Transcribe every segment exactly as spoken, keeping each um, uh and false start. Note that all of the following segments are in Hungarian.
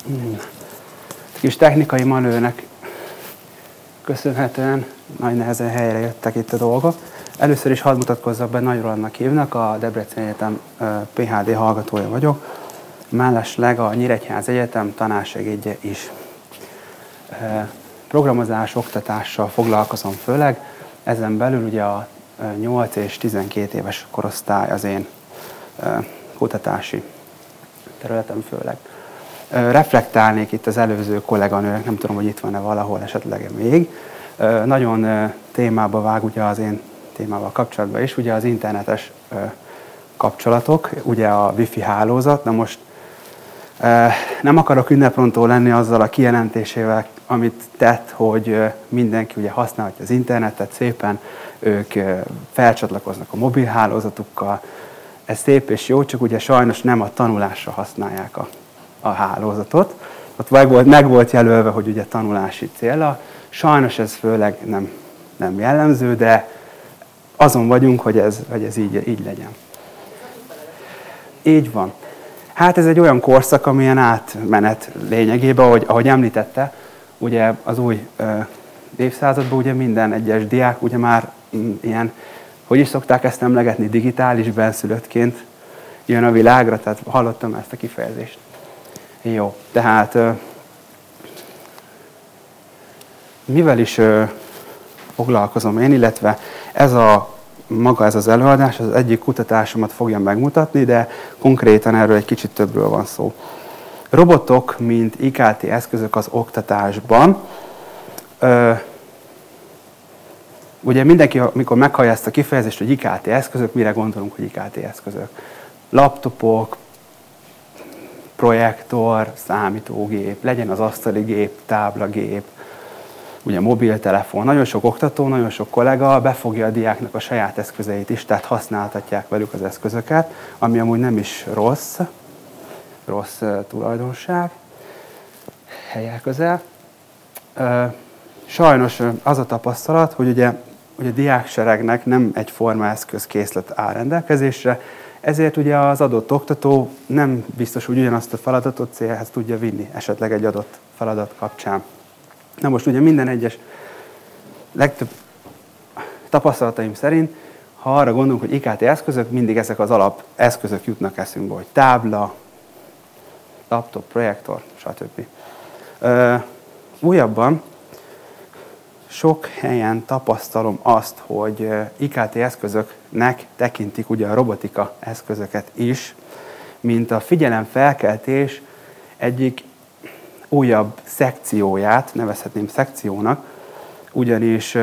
Hmm. Kis technikai manőrnek köszönhetően nagy nehezen helyre jöttek itt a dolgok. Először is hadd mutatkozzak be, Nagy Rolandnak hívnak, a Debreceni Egyetem pé há dé hallgatója vagyok, mellesleg a Nyíregyházi Egyetem tanársegédje is. Programozás, oktatással foglalkozom főleg, ezen belül ugye a nyolc és tizenkét éves korosztály az én kutatási területem főleg. Reflektálnék itt az előző kolléganőnek, nem tudom, hogy itt van-e valahol esetleg még. Nagyon témába vág ugye az én témával kapcsolatban is, ugye az internetes kapcsolatok, ugye a wifi hálózat. Na most nem akarok ünneprontó lenni azzal a kijelentésével, amit tett, hogy mindenki ugye használhatja az internetet szépen, ők felcsatlakoznak a mobil hálózatukkal. Ez szép és jó, csak ugye sajnos nem a tanulásra használják a, a hálózatot. Ott meg volt, meg volt jelölve, hogy ugye tanulási célra. Sajnos ez főleg nem, nem jellemző, de azon vagyunk, hogy ez, hogy ez így, így legyen. Így van. Hát ez egy olyan korszak, amilyen átmenet lényegében, ahogy, ahogy említette, ugye az új ö, évszázadban ugye minden egyes diák ugye már m, ilyen, hogy is szokták ezt emlegetni, digitális benszülöttként jön a világra, tehát hallottam ezt a kifejezést. Jó, tehát ö, mivel is ö, foglalkozom én, illetve ez a maga ez az előadás az egyik kutatásomat fogja megmutatni, de konkrétan erről egy kicsit többről van szó. Robotok, mint i ká té eszközök az oktatásban. Ö, ugye mindenki, amikor meghallja ezt a kifejezést, hogy i ká té eszközök, mire gondolunk, hogy i ká té eszközök? Laptopok, projektor, számítógép, legyen az asztali gép, táblagép, ugye mobiltelefon. Nagyon sok oktató, nagyon sok kollega befogja a diáknak a saját eszközeit is, tehát használtatják velük az eszközöket, ami amúgy nem is rossz, rossz uh, tulajdonság, helyek közel. Uh, sajnos uh, az a tapasztalat, hogy ugye, ugye a diákseregnek nem egyforma eszközkészlet áll rendelkezésre, ezért ugye az adott oktató nem biztos, hogy ugyanazt a feladatot célhez tudja vinni, esetleg egy adott feladat kapcsán. Na most ugye minden egyes legtöbb tapasztalataim szerint, ha arra gondolunk, hogy i ká té eszközök, mindig ezek az alap eszközök jutnak eszünkbe, hogy tábla, laptop, projektor, stb. Ö, újabban sok helyen tapasztalom azt, hogy i ká té eszközöknek tekintik ugye a robotika eszközöket is, mint a figyelemfelkeltés egyik újabb szekcióját, nevezhetném szekciónak, ugyanis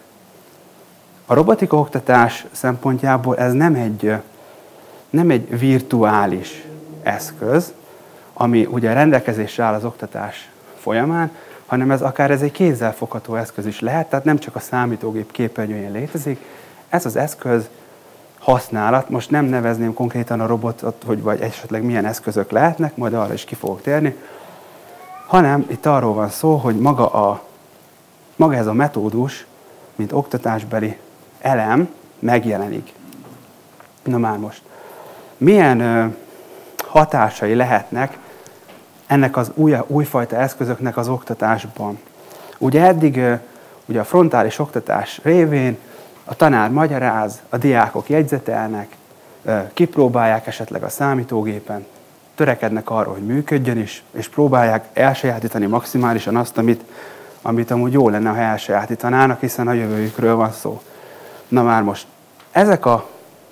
a robotika oktatás szempontjából ez nem egy, nem egy virtuális eszköz, ami ugye rendelkezésre áll az oktatás folyamán, hanem ez akár ez egy kézzelfogható eszköz is lehet, tehát nem csak a számítógép képernyőjén létezik. Ez az eszköz használat, most nem nevezném konkrétan a robotot, hogy vagy esetleg milyen eszközök lehetnek, majd arra is ki fogok térni, hanem itt arról van szó, hogy maga, a, maga ez a metódus, mint oktatásbeli elem megjelenik. Na már most, milyen ö, hatásai lehetnek ennek az új, újfajta eszközöknek az oktatásban? Ugye eddig ö, ugye a frontális oktatás révén a tanár magyaráz, a diákok jegyzetelnek, ö, kipróbálják esetleg a számítógépen, törekednek arra, hogy működjön is, és próbálják elsajátítani maximálisan azt, amit, amit amúgy jó lenne, ha elsajátítanának, hiszen a jövőjükről van szó. Na már most, ezek a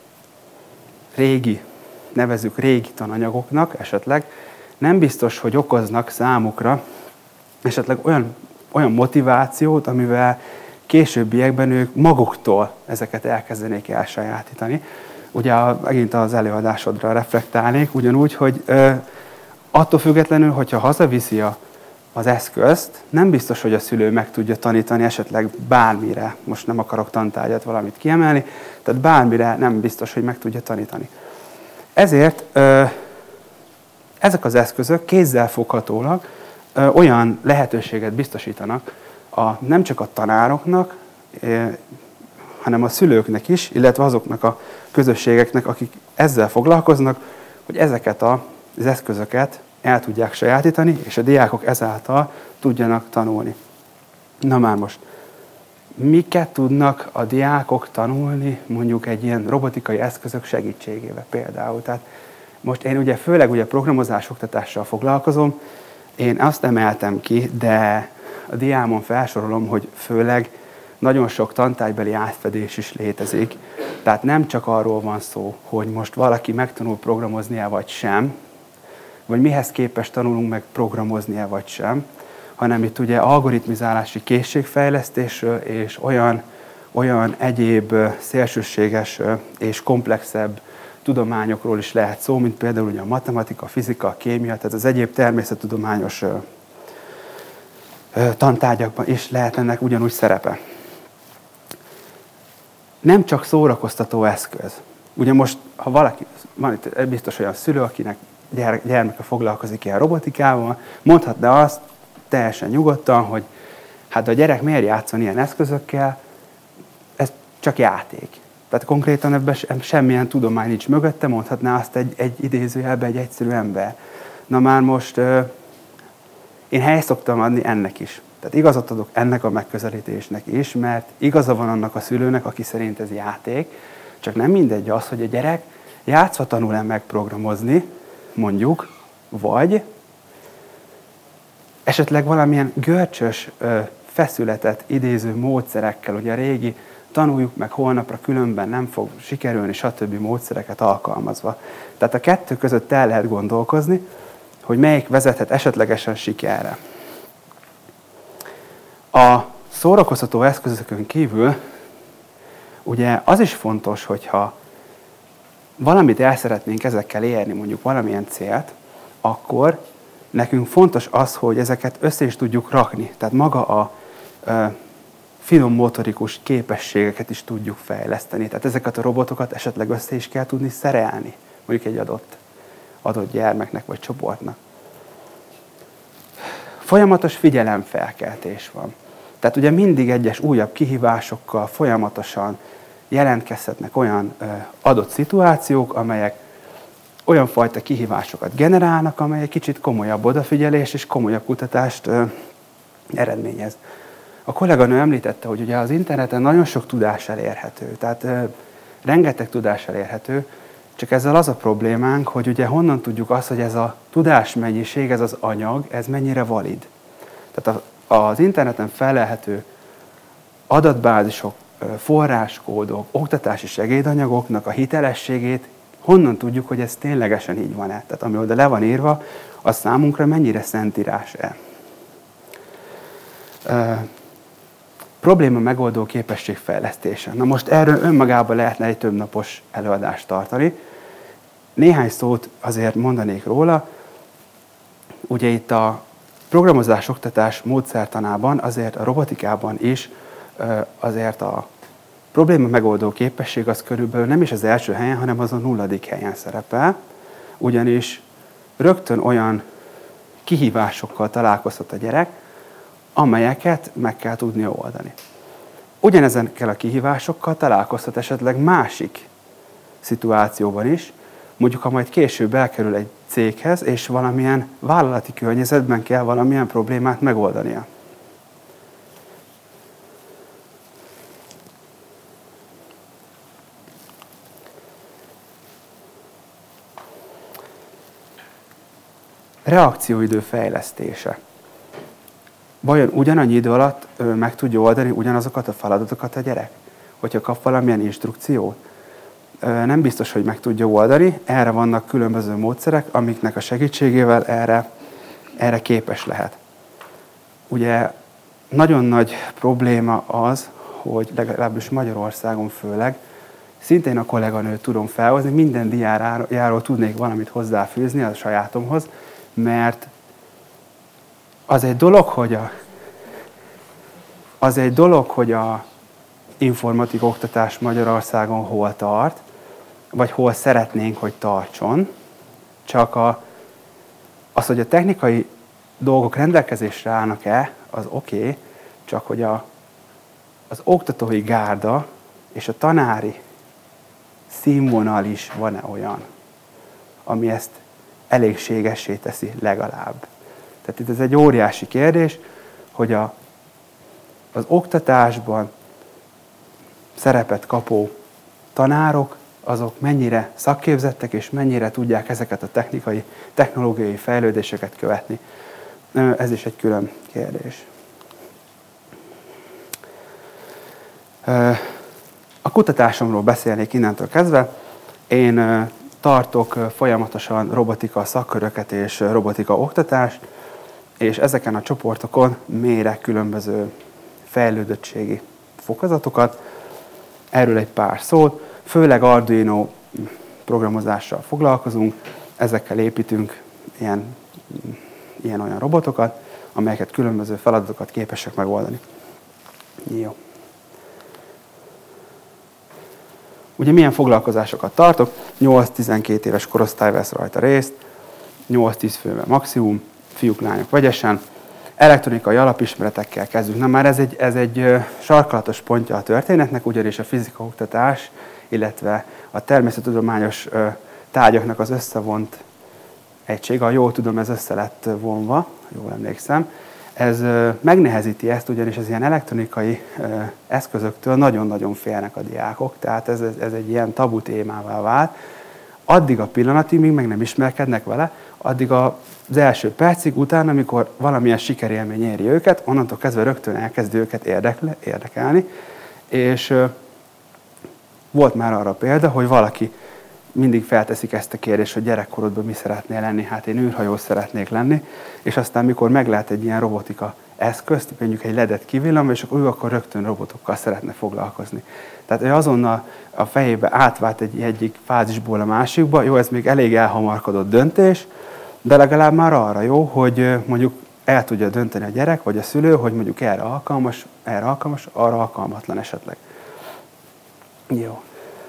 régi, nevezzük régi tananyagoknak esetleg, nem biztos, hogy okoznak számukra esetleg olyan, olyan motivációt, amivel későbbiekben ők maguktól ezeket elkezdenék elsajátítani. Ugye megint az előadásodra reflektálnék, ugyanúgy, hogy ö, attól függetlenül, hogyha hazaviszi a, az eszközt, nem biztos, hogy a szülő meg tudja tanítani esetleg bármire, most nem akarok tantárgyat valamit kiemelni, tehát bármire nem biztos, hogy meg tudja tanítani. Ezért ö, ezek az eszközök kézzelfoghatólag ö, olyan lehetőséget biztosítanak a, nem csak a tanároknak, ö, hanem a szülőknek is, illetve azoknak a közösségeknek, akik ezzel foglalkoznak, hogy ezeket az eszközöket el tudják sajátítani, és a diákok ezáltal tudjanak tanulni. Na már most, miket tudnak a diákok tanulni mondjuk egy ilyen robotikai eszközök segítségével például? Tehát most én ugye főleg ugye programozás oktatással foglalkozom, én azt emeltem ki, de a diámon felsorolom, hogy főleg nagyon sok tantárgybeli átfedés is létezik. Tehát nem csak arról van szó, hogy most valaki megtanul programoznia vagy sem, vagy mihez képest tanulunk meg programoznia vagy sem, hanem itt ugye algoritmizálási készségfejlesztésről és olyan, olyan egyéb szélsőséges és komplexebb tudományokról is lehet szó, mint például ugye a matematika, a fizika, a kémia, tehát az egyéb természettudományos tantárgyakban is lehet ennek ugyanúgy szerepe. Nem csak szórakoztató eszköz. Ugye most, ha valaki, van itt biztos olyan szülő, akinek gyermeke foglalkozik ilyen robotikával, mondhatna azt teljesen nyugodtan, hogy hát a gyerek miért játszon ilyen eszközökkel, ez csak játék. Tehát konkrétan ebben semmilyen tudomány nincs mögötte, mondhatná azt egy, egy idézőjelben egy egyszerű ember. Na már most én helyt szoktam adni ennek is. Tehát igazat adok ennek a megközelítésnek is, mert igaza van annak a szülőnek, aki szerint ez játék, csak nem mindegy az, hogy a gyerek játszva tanul-e megprogramozni, mondjuk, vagy esetleg valamilyen görcsös feszületet idéző módszerekkel, ugye a régi tanuljuk meg holnapra, különben nem fog sikerülni, stb. Módszereket alkalmazva. Tehát a kettő között el lehet gondolkozni, hogy melyik vezethet esetlegesen sikerre. A szórakoztató eszközökön kívül ugye az is fontos, hogyha valamit el szeretnénk ezekkel érni, mondjuk valamilyen célt, akkor nekünk fontos az, hogy ezeket össze is tudjuk rakni. Tehát maga a e, finom motorikus képességeket is tudjuk fejleszteni. Tehát ezeket a robotokat esetleg össze is kell tudni szerelni, mondjuk egy adott, adott gyermeknek vagy csoportnak. Folyamatos figyelemfelkeltés van. Tehát ugye mindig egyes újabb kihívásokkal folyamatosan jelentkezhetnek olyan ö, adott szituációk, amelyek olyan fajta kihívásokat generálnak, amelyek kicsit komolyabb odafigyelés és komolyabb kutatást ö, eredményez. A kolléganő említette, hogy ugye az interneten nagyon sok tudás elérhető, tehát ö, rengeteg tudás elérhető, csak ezzel az a problémánk, hogy ugye honnan tudjuk azt, hogy ez a tudásmennyiség, ez az anyag, ez mennyire valid. Tehát a, az interneten felelhető adatbázisok, forráskódok, oktatási segédanyagoknak a hitelességét honnan tudjuk, hogy ez ténylegesen így van-e? Tehát ami oda le van írva, az számunkra mennyire szentírás-e? E, probléma megoldó képesség fejlesztése. Na most erről önmagában lehetne egy többnapos előadást tartani. Néhány szót azért mondanék róla. Ugye itt a programozás oktatás módszertanában, azért a robotikában is azért a probléma megoldó képesség az körülbelül nem is az első helyen, hanem az a nulladik helyen szerepel, ugyanis rögtön olyan kihívásokkal találkozhat a gyerek, amelyeket meg kell tudnia oldani. Ugyanezekkel a kihívásokkal találkozhat esetleg másik szituációban is, mondjuk ha majd később elkerül egy céghez, és valamilyen vállalati környezetben kell valamilyen problémát megoldania. Reakcióidő fejlesztése. Vajon ugyanannyi idő alatt meg tudja oldani ugyanazokat a feladatokat a gyerek? Hogyha kap valamilyen instrukciót? Nem biztos, hogy meg tudja oldani. Erre vannak különböző módszerek, amiknek a segítségével erre, erre képes lehet. Ugye nagyon nagy probléma az, hogy legalábbis Magyarországon főleg, szintén a kolléganőt tudom felhozni, minden diáról tudnék valamit hozzáfűzni a sajátomhoz, mert az egy dolog, hogy a, az egy dolog, hogy a informatika oktatás Magyarországon hol tart, vagy hol szeretnénk, hogy tartson, csak a, az, hogy a technikai dolgok rendelkezésre állnak-e, az oké, okay, csak hogy a, az oktatói gárda és a tanári színvonal is van-e olyan, ami ezt elégségessé teszi legalább. Tehát itt ez egy óriási kérdés, hogy a, az oktatásban szerepet kapó tanárok, azok mennyire szakképzettek, és mennyire tudják ezeket a technikai, technológiai fejlődéseket követni. Ez is egy külön kérdés. A kutatásomról beszélnék innentől kezdve. Én tartok folyamatosan robotika szakköröket és robotika oktatást, és ezeken a csoportokon mérek különböző fejlődöttségi fokozatokat. Erről egy pár szót. Főleg Arduino programozással foglalkozunk, ezekkel építünk ilyen, ilyen olyan robotokat, amelyeket különböző feladatokat képesek megoldani. Jó. Ugye milyen foglalkozásokat tartok? nyolc-tizenkét éves korosztály vesz rajta részt, nyolc-tíz fővel maximum, fiúk, lányok vegyesen. Elektronikai alapismeretekkel kezdünk. Na már ez egy, ez egy sarkalatos pontja a történetnek, ugyanis a fizikaoktatás, illetve a természettudományos tárgyaknak az összevont egység, ha jól tudom, ez össze lett vonva, jól emlékszem. Ez megnehezíti ezt, ugyanis az ilyen elektronikai eszközöktől nagyon-nagyon félnek a diákok, tehát ez, ez egy ilyen tabu témává vált. Addig a pillanatig, míg meg nem ismerkednek vele, addig az első percig, utána, amikor valamilyen sikerélmény éri őket, onnantól kezdve rögtön elkezd őket érdekle, érdekelni, és volt már arra példa, hogy valaki mindig felteszik ezt a kérdést, hogy gyerekkorodban mi szeretnél lenni, hát én űrhajós szeretnék lenni, és aztán mikor meglát egy ilyen robotika eszközt, mondjuk egy ledet kivillanva, és akkor ő akkor rögtön robotokkal szeretne foglalkozni. Tehát ő azonnal a fejébe átvált egy egyik fázisból a másikba, jó, ez még elég elhamarkodott döntés, de legalább már arra jó, hogy mondjuk el tudja dönteni a gyerek, vagy a szülő, hogy mondjuk erre alkalmas, erre alkalmas, arra alkalmatlan esetleg. Jó.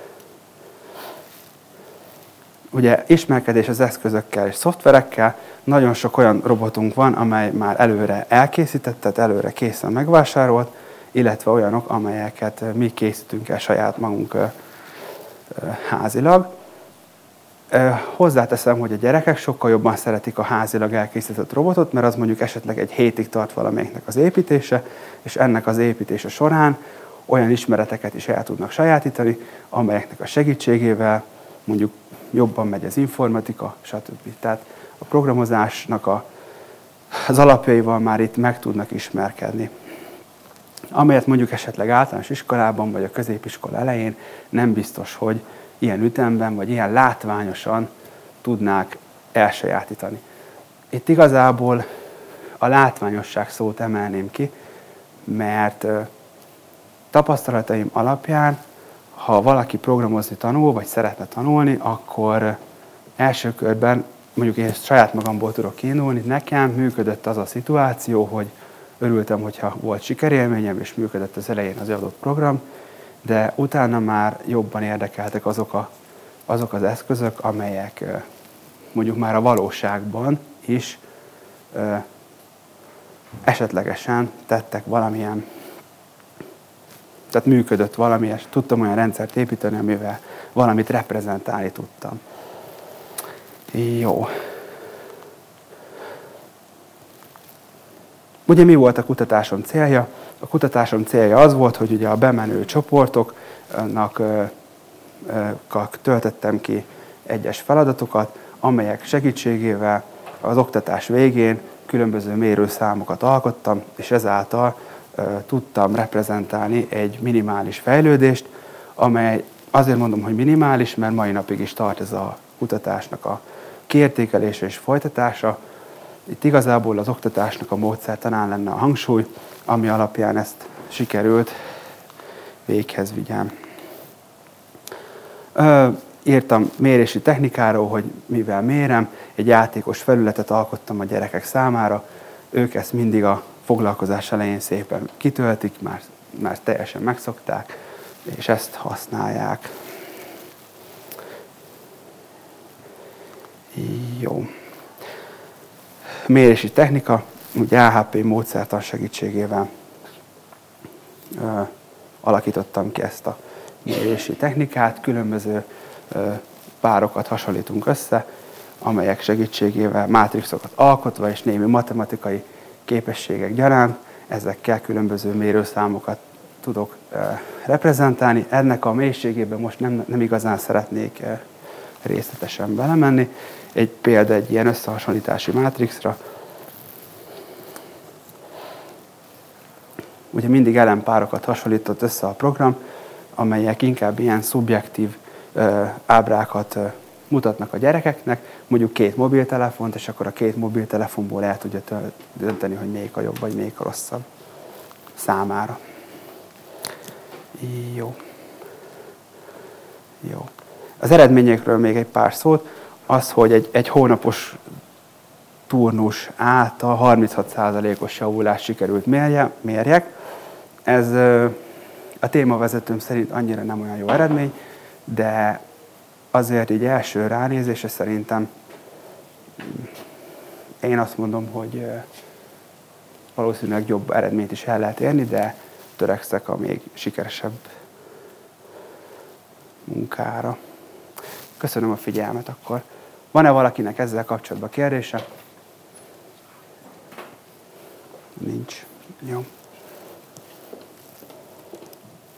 Ugye ismerkedés az eszközökkel és szoftverekkel, nagyon sok olyan robotunk van, amely már előre elkészített, tehát előre készen megvásárolt, illetve olyanok, amelyeket mi készítünk el saját magunk házilag. Hozzáteszem, hogy a gyerekek sokkal jobban szeretik a házilag elkészített robotot, mert az mondjuk esetleg egy hétig tart valamelyiknek az építése, és ennek az építése során olyan ismereteket is el tudnak sajátítani, amelyeknek a segítségével mondjuk jobban megy az informatika, stb. Tehát a programozásnak a, az alapjaival már itt meg tudnak ismerkedni. Amelyet mondjuk esetleg általános iskolában, vagy a középiskola elején nem biztos, hogy ilyen ütemben, vagy ilyen látványosan tudnák elsajátítani. Itt igazából a látványosság szót emelném ki, mert tapasztalataim alapján, ha valaki programozni tanul, vagy szeretne tanulni, akkor első körben, mondjuk én saját magamból tudok kiindulni, nekem működött az a szituáció, hogy örültem, hogyha volt sikerélményem, és működött az elején az adott program, de utána már jobban érdekeltek azok, a, azok az eszközök, amelyek mondjuk már a valóságban is ö, esetlegesen tettek valamilyen, tehát működött valami, és tudtam olyan rendszert építeni, amivel valamit reprezentálni tudtam. Jó. Ugye mi volt a kutatásom célja? A kutatásom célja az volt, hogy ugye a bemenő csoportoknak töltöttem ki egyes feladatokat, amelyek segítségével az oktatás végén különböző mérőszámokat alkottam, és ezáltal tudtam reprezentálni egy minimális fejlődést, amely azért mondom, hogy minimális, mert mai napig is tart ez a kutatásnak a kiértékelése és folytatása. Itt igazából az oktatásnak a módszertanán lenne a hangsúly, ami alapján ezt sikerült véghez vigyem. Írtam mérési technikáról, hogy mivel mérem, egy játékos felületet alkottam a gyerekek számára, ők ezt mindig a foglalkozás elején szépen kitöltik, már, már teljesen megszokták, és ezt használják. Jó. Mérési technika, ugye á há pé módszertan segítségével ö, alakítottam ki ezt a mérési technikát, különböző ö, párokat hasonlítunk össze, amelyek segítségével mátrixokat alkotva és némi matematikai képességek gyaránt, ezekkel különböző mérőszámokat tudok e, reprezentálni. Ennek a mélységében most nem, nem igazán szeretnék e, részletesen belemenni. Egy példa egy ilyen összehasonlítási mátrixra. Ugye mindig ellenpárokat hasonlított össze a program, amelyek inkább ilyen szubjektív e, ábrákat e, mutatnak a gyerekeknek, mondjuk két mobiltelefont, és akkor a két mobiltelefonból el tudja dönteni, hogy melyik a jobb, vagy melyik a rosszabb számára. Jó. Jó. Az eredményekről még egy pár szót. Az, hogy egy, egy hónapos turnus által harminchat százalékos javulást sikerült mérje, mérjek. Ez a témavezetőm szerint annyira nem olyan jó eredmény, de azért így első ránézésre szerintem én azt mondom, hogy valószínűleg jobb eredményt is el lehet érni, de törekszek a még sikeresebb munkára. Köszönöm a figyelmet akkor. Van-e valakinek ezzel kapcsolatban kérdése? Nincs. Jó.